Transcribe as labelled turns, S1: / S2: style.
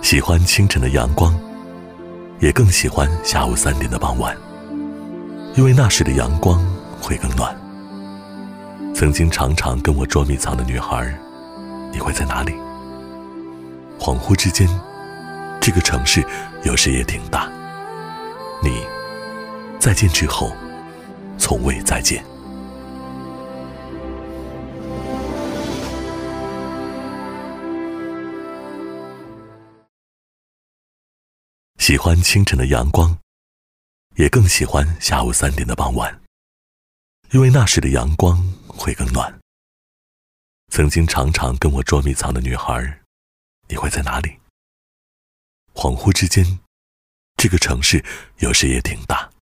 S1: 喜欢清晨的阳光，也更喜欢下午3点的傍晚，因为那时的阳光会更暖。曾经常常跟我捉迷藏的女孩，你会在哪里？恍惚之间，这个城市有时也挺大。你再见之后，从未再见。喜欢清晨的阳光，也更喜欢下午3点的傍晚，因为那时的阳光会更暖。曾经常常跟我捉迷藏的女孩，你会在哪里？恍惚之间，这个城市有时也挺大。